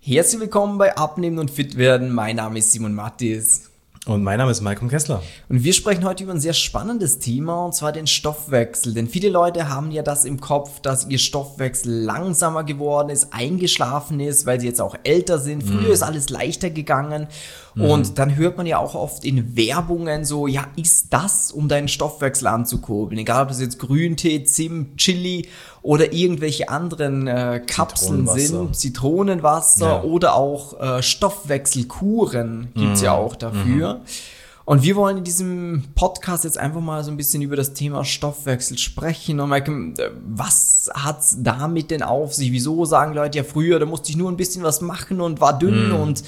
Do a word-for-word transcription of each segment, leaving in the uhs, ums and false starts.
Herzlich willkommen bei Abnehmen und Fit werden. Mein Name ist Simon Mattis. Und mein Name ist Malcolm Kessler. Und wir sprechen heute über ein sehr spannendes Thema, und zwar den Stoffwechsel. Denn viele Leute haben ja das im Kopf, dass ihr Stoffwechsel langsamer geworden ist, eingeschlafen ist, weil sie jetzt auch älter sind. Früher mm. ist alles leichter gegangen. Mm. Und dann hört man ja auch oft in Werbungen so, ja, isst das, um deinen Stoffwechsel anzukurbeln. Egal, ob das jetzt Grüntee, Zimt, Chili oder irgendwelche anderen äh, Kapseln sind, Zitronenwasser ja. oder auch äh, Stoffwechselkuren gibt's mm. ja auch dafür. Mm. Und wir wollen in diesem Podcast jetzt einfach mal so ein bisschen über das Thema Stoffwechsel sprechen. Und Malcolm, was hat's damit denn auf sich? Wieso sagen Leute ja früher, da musste ich nur ein bisschen was machen und war dünn mm. und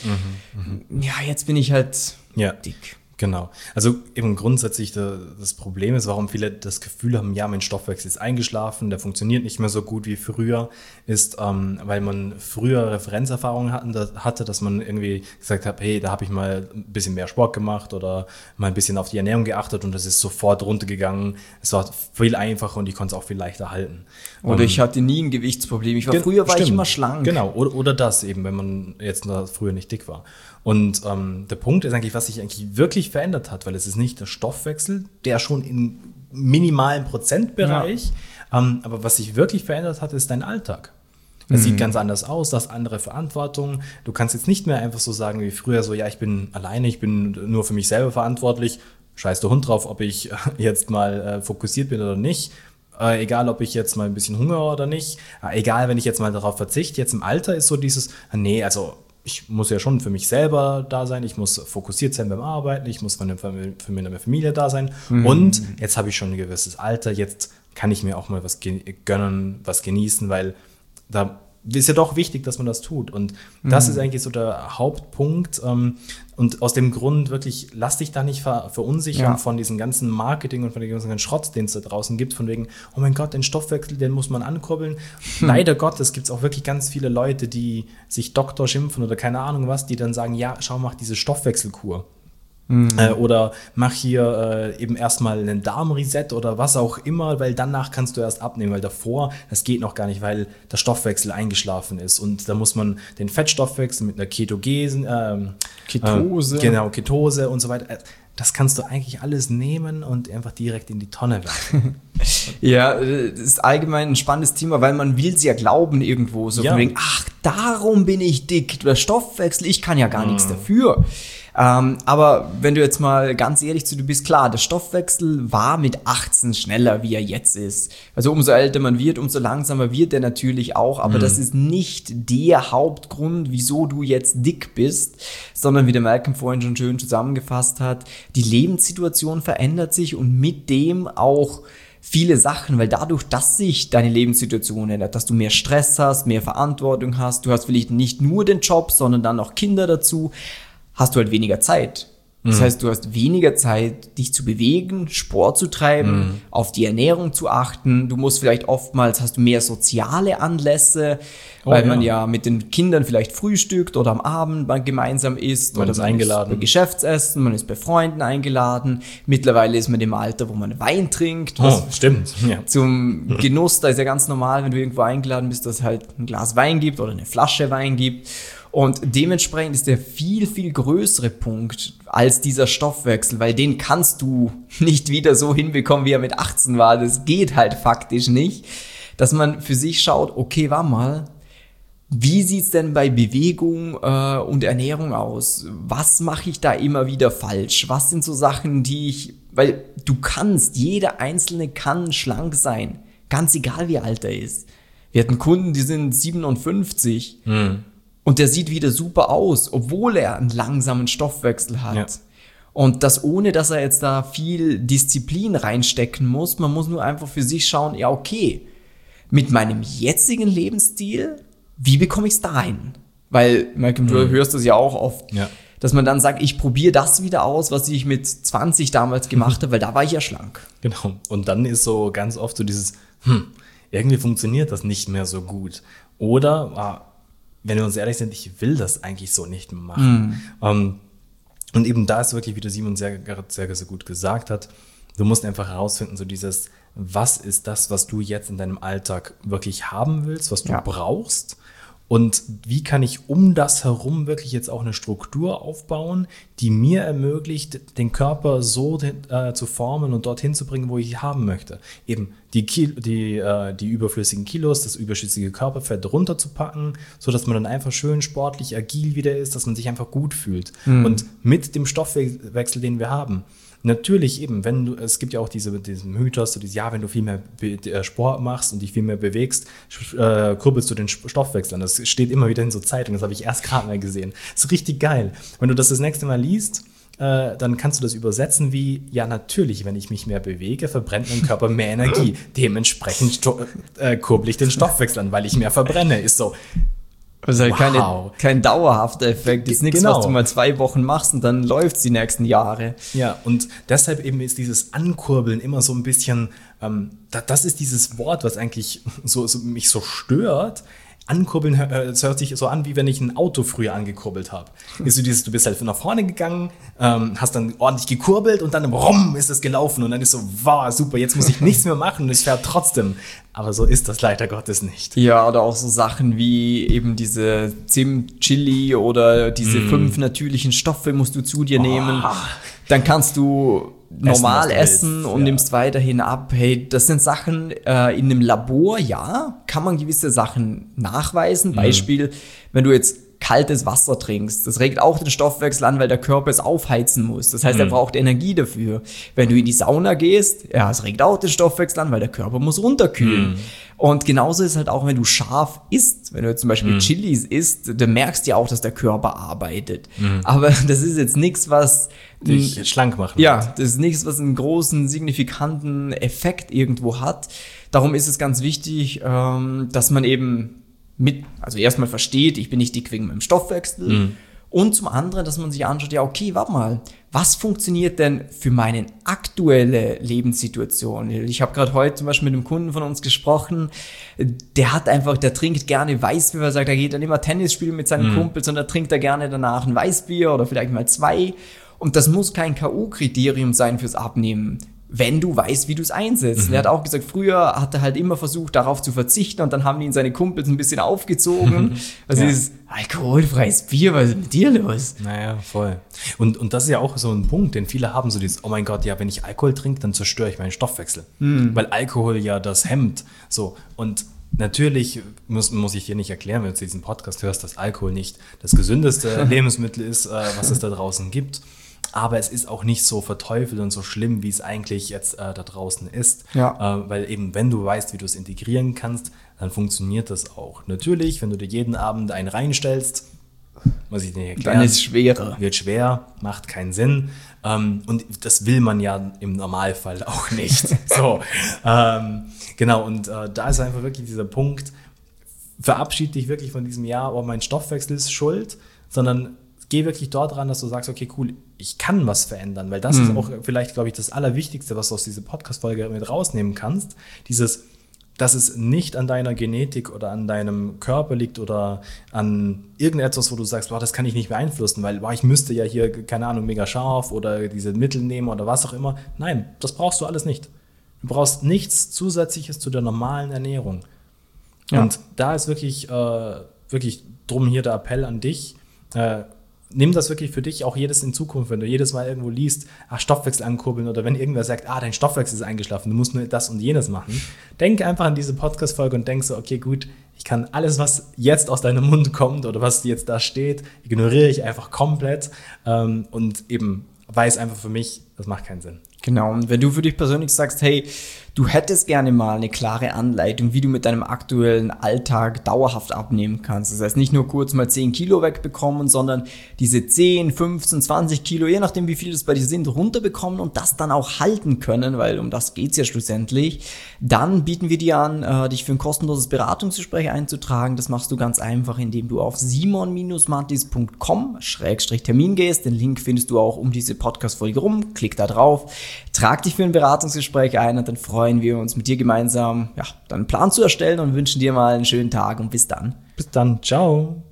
mm. ja, jetzt bin ich halt ja. dick. Genau. Also eben grundsätzlich das Problem ist, warum viele das Gefühl haben, ja, mein Stoffwechsel ist eingeschlafen, der funktioniert nicht mehr so gut wie früher, ist, ähm, weil man früher Referenzerfahrungen hatten, da, hatte, dass man irgendwie gesagt hat, hey, da habe ich mal ein bisschen mehr Sport gemacht oder mal ein bisschen auf die Ernährung geachtet und das ist sofort runtergegangen. Es war viel einfacher und ich konnte es auch viel leichter halten. Oder um, ich hatte nie ein Gewichtsproblem. Ich war ge- früher war stimmt. ich immer schlank. Genau. Oder, oder das eben, wenn man jetzt früher nicht dick war. Und ähm, der Punkt ist eigentlich, was sich eigentlich wirklich verändert hat, weil es ist nicht der Stoffwechsel, der schon im minimalen Prozentbereich, ja. ähm, aber was sich wirklich verändert hat, ist dein Alltag. Es mhm. sieht ganz anders aus, du hast andere Verantwortung. Du kannst jetzt nicht mehr einfach so sagen wie früher, so ja, ich bin alleine, ich bin nur für mich selber verantwortlich, scheiß der Hund drauf, ob ich jetzt mal äh, fokussiert bin oder nicht. Äh, egal, ob ich jetzt mal ein bisschen hungere oder nicht. Äh, egal, wenn ich jetzt mal darauf verzichte. Jetzt im Alter ist so dieses, nee, also ich muss ja schon für mich selber da sein, ich muss fokussiert sein beim Arbeiten, ich muss für meine Familie da sein mhm. und jetzt habe ich schon ein gewisses Alter, jetzt kann ich mir auch mal was gönnen, was genießen, weil da ist ja doch wichtig, dass man das tut und das mhm. ist eigentlich so der Hauptpunkt und aus dem Grund wirklich, lass dich da nicht ver- verunsichern ja. von diesem ganzen Marketing und von dem ganzen Schrott, den es da draußen gibt, von wegen, oh mein Gott, den Stoffwechsel, den muss man ankurbeln. Hm. Leider Gottes gibt es auch wirklich ganz viele Leute, die sich Doktor schimpfen oder keine Ahnung was, die dann sagen, ja, schau, mach diese Stoffwechselkur. Mhm. Äh, oder mach hier äh, eben erstmal einen Darmreset oder was auch immer, weil danach kannst du erst abnehmen, weil davor, das geht noch gar nicht, weil der Stoffwechsel eingeschlafen ist und da muss man den Fettstoffwechsel mit einer Ketogesen, ähm, Ketose, äh, genau, Ketose und so weiter, das kannst du eigentlich alles nehmen und einfach direkt in die Tonne werfen. Ja, das ist allgemein ein spannendes Thema, weil man will es ja glauben irgendwo, so ja. von wegen, ach, darum bin ich dick, der Stoffwechsel, ich kann ja gar mhm. nichts dafür. Ähm, aber wenn du jetzt mal ganz ehrlich zu dir bist, klar, der Stoffwechsel war mit achtzehn schneller, wie er jetzt ist. Also umso älter man wird, umso langsamer wird er natürlich auch, aber mhm. das ist nicht der Hauptgrund, wieso du jetzt dick bist, sondern wie der Malcolm vorhin schon schön zusammengefasst hat, die Lebenssituation verändert sich und mit dem auch viele Sachen, weil dadurch, dass sich deine Lebenssituation ändert, dass du mehr Stress hast, mehr Verantwortung hast, du hast vielleicht nicht nur den Job, sondern dann noch Kinder dazu, hast du halt weniger Zeit. Das mhm. heißt, du hast weniger Zeit, dich zu bewegen, Sport zu treiben, mhm. auf die Ernährung zu achten. Du musst vielleicht oftmals, hast du mehr soziale Anlässe, oh, weil ja. man ja mit den Kindern vielleicht frühstückt oder am Abend man gemeinsam isst. Man oder ist man eingeladen. Ist bei Geschäftsessen, man ist bei Freunden eingeladen. Mittlerweile ist man im Alter, wo man Wein trinkt. Oh, stimmt. Ja. Zum Genuss, da ist ja ganz normal, wenn du irgendwo eingeladen bist, dass es halt ein Glas Wein gibt oder eine Flasche Wein gibt. Und dementsprechend ist der viel, viel größere Punkt als dieser Stoffwechsel, weil den kannst du nicht wieder so hinbekommen, wie er mit achtzehn war. Das geht halt faktisch nicht, dass man für sich schaut, okay, warte mal, wie sieht's denn bei Bewegung äh, und Ernährung aus? Was mache ich da immer wieder falsch? Was sind so Sachen, die ich, weil du kannst, jeder Einzelne kann schlank sein, ganz egal wie alt er ist. Wir hatten Kunden, die sind siebenundfünfzig. Mhm. Und der sieht wieder super aus, obwohl er einen langsamen Stoffwechsel hat. Ja. Und das ohne, dass er jetzt da viel Disziplin reinstecken muss. Man muss nur einfach für sich schauen, ja okay, mit meinem jetzigen Lebensstil, wie bekomme ich es dahin? Weil, Malcolm, du mhm. hörst das ja auch oft, ja. dass man dann sagt, ich probiere das wieder aus, was ich mit zwanzig damals gemacht habe, weil da war ich ja schlank. Genau. Und dann ist so ganz oft so dieses, hm, irgendwie funktioniert das nicht mehr so gut. Oder, ah, wenn wir uns ehrlich sind, ich will das eigentlich so nicht machen. Mm. Um, und eben da ist wirklich, wie der Simon sehr, sehr, sehr gut gesagt hat, du musst einfach herausfinden, so dieses, was ist das, was du jetzt in deinem Alltag wirklich haben willst, was du ja. brauchst Und wie kann ich um das herum wirklich jetzt auch eine Struktur aufbauen, die mir ermöglicht, den Körper so äh, zu formen und dorthin zu bringen, wo ich ihn haben möchte. Eben die, Kil- die, äh, die überflüssigen Kilos, das überschüssige Körperfett runterzupacken, sodass man dann einfach schön sportlich, agil wieder ist, dass man sich einfach gut fühlt. Mhm. Und mit dem Stoffwechsel, den wir haben, natürlich eben, wenn du, es gibt ja auch diese, diesen Mythos, so dieses, ja, wenn du viel mehr Be- Sport machst und dich viel mehr bewegst, äh, kurbelst du den Stoffwechsel an. Das steht immer wieder in so Zeitungen, das habe ich erst gerade mal gesehen. Das ist richtig geil. Wenn du das das nächste Mal liest, äh, dann kannst du das übersetzen wie, ja, natürlich, wenn ich mich mehr bewege, verbrennt mein Körper mehr Energie. Dementsprechend sto- äh, kurbel ich den Stoffwechsel an, weil ich mehr verbrenne. Ist so. Also halt wow. keine, kein dauerhafter Effekt. Das ist nichts, genau. was du mal zwei Wochen machst und dann läuft's die nächsten Jahre. Ja, und deshalb eben ist dieses Ankurbeln immer so ein bisschen, ähm, da, das ist dieses Wort, was eigentlich so, so mich so stört. Ankurbeln, es hört sich so an, wie wenn ich ein Auto früher angekurbelt habe. Ist so dieses, du bist halt nach vorne gegangen, ähm, hast dann ordentlich gekurbelt und dann rum ist es gelaufen und dann ist so, wow, super, jetzt muss ich nichts mehr machen und es fährt trotzdem. Aber so ist das leider Gottes nicht. Ja, oder auch so Sachen wie eben diese Zimt, Chili oder diese mm. fünf natürlichen Stoffe musst du zu dir oh. nehmen. Dann kannst du normal essen, essen und ja. nimmst weiterhin ab. Hey, das sind Sachen äh, in einem Labor, ja, kann man gewisse Sachen nachweisen. Mhm. Beispiel, wenn du jetzt kaltes Wasser trinkst, das regt auch den Stoffwechsel an, weil der Körper es aufheizen muss. Das heißt, mhm. er braucht Energie dafür. Wenn du in die Sauna gehst, ja, es regt auch den Stoffwechsel an, weil der Körper muss runterkühlen. Mhm. Und genauso ist halt auch, wenn du scharf isst, wenn du jetzt zum Beispiel mhm. Chilis isst, dann merkst du ja auch, dass der Körper arbeitet. Mhm. Aber das ist jetzt nichts, was dich schlank machen. Ja, das ist nichts, was einen großen, signifikanten Effekt irgendwo hat. Darum ist es ganz wichtig, ähm, dass man eben mit, also erstmal versteht, ich bin nicht dick wegen meinem Stoffwechsel. Mhm. Und zum anderen, dass man sich anschaut, ja, okay, warte mal, was funktioniert denn für meine aktuelle Lebenssituation? Ich habe gerade heute zum Beispiel mit einem Kunden von uns gesprochen, der hat einfach, der trinkt gerne Weißbier, weil er sagt, er geht dann immer Tennis spielen mit seinen mhm. Kumpels und da trinkt er gerne danach ein Weißbier oder vielleicht mal zwei. Und das muss kein K O-Kriterium sein fürs Abnehmen, wenn du weißt, wie du es einsetzt. Mhm. Er hat auch gesagt, früher hat er halt immer versucht, darauf zu verzichten und dann haben ihn seine Kumpels ein bisschen aufgezogen. Also ja. dieses alkoholfreies Bier, was ist mit dir los? Naja, voll. Und, und das ist ja auch so ein Punkt, den viele haben, so dieses, oh mein Gott, ja, wenn ich Alkohol trinke, dann zerstöre ich meinen Stoffwechsel. Mhm. Weil Alkohol ja das hemmt. So, und natürlich muss, muss ich dir nicht erklären, wenn du diesen Podcast hörst, dass Alkohol nicht das gesündeste Lebensmittel ist, äh, was es da draußen gibt. Aber es ist auch nicht so verteufelt und so schlimm, wie es eigentlich jetzt äh, da draußen ist. Ja. Äh, weil eben, wenn du weißt, wie du es integrieren kannst, dann funktioniert das auch. Natürlich, wenn du dir jeden Abend einen reinstellst, muss ich nicht erklären. Dann ist es schwerer. Wird schwer, macht keinen Sinn. Ähm, und das will man ja im Normalfall auch nicht. so, ähm, genau, und äh, da ist einfach wirklich dieser Punkt, verabschiede dich wirklich von diesem Jahr, oh, mein Stoffwechsel ist schuld, sondern geh wirklich dort ran, dass du sagst, okay, cool, ich kann was verändern, weil das mhm. ist auch vielleicht, glaube ich, das Allerwichtigste, was du aus dieser Podcast-Folge mit rausnehmen kannst. Dieses, dass es nicht an deiner Genetik oder an deinem Körper liegt oder an irgendetwas, wo du sagst, boah, das kann ich nicht beeinflussen, weil boah, ich müsste ja hier, keine Ahnung, mega scharf oder diese Mittel nehmen oder was auch immer. Nein, das brauchst du alles nicht. Du brauchst nichts Zusätzliches zu der normalen Ernährung. Ja. Und da ist wirklich, äh, wirklich drum hier der Appell an dich, äh, nimm das wirklich für dich auch jedes in Zukunft, wenn du jedes Mal irgendwo liest, ach, Stoffwechsel ankurbeln oder wenn irgendwer sagt, ah, dein Stoffwechsel ist eingeschlafen, du musst nur das und jenes machen. Denk einfach an diese Podcast-Folge und denk so, okay, gut, ich kann alles, was jetzt aus deinem Mund kommt oder was jetzt da steht, ignoriere ich einfach komplett ähm, und eben weiß einfach für mich, das macht keinen Sinn. Genau, und wenn du für dich persönlich sagst, hey, du hättest gerne mal eine klare Anleitung, wie du mit deinem aktuellen Alltag dauerhaft abnehmen kannst. Das heißt, nicht nur kurz mal zehn Kilo wegbekommen, sondern diese zehn, fünfzehn, zwanzig Kilo, je nachdem wie viel das bei dir sind, runterbekommen und das dann auch halten können, weil um das geht's ja schlussendlich. Dann bieten wir dir an, äh, dich für ein kostenloses Beratungsgespräch einzutragen. Das machst du ganz einfach, indem du auf simon mattis punkt com Schrägstrich Termin gehst. Den Link findest du auch um diese Podcast-Folge rum. Klick da drauf, trag dich für ein Beratungsgespräch ein und dann freuen wir uns mit dir gemeinsam, ja, dann einen Plan zu erstellen und wünschen dir mal einen schönen Tag und bis dann. Bis dann, ciao.